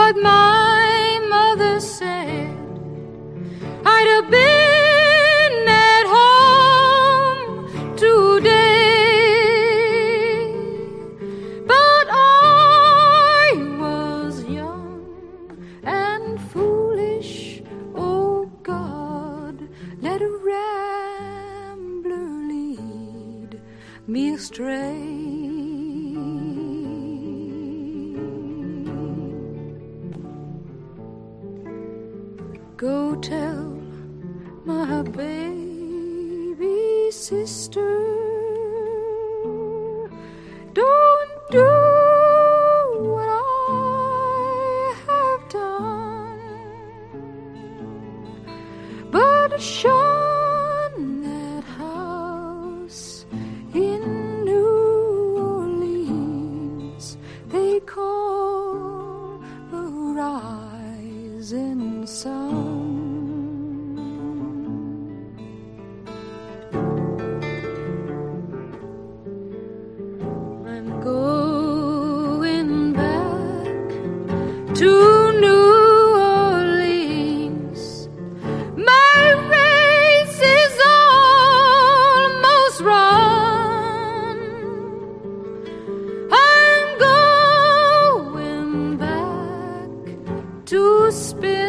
what my mother said. I'd have been at home today, but I was young and foolish. Oh God, let a rambler lead me astray. Go tell my baby sister, don't do what I have done, but shun that house in New Orleans they call the rising sun. I'm going back to New Orleans. My race is almost run. I'm going back to spend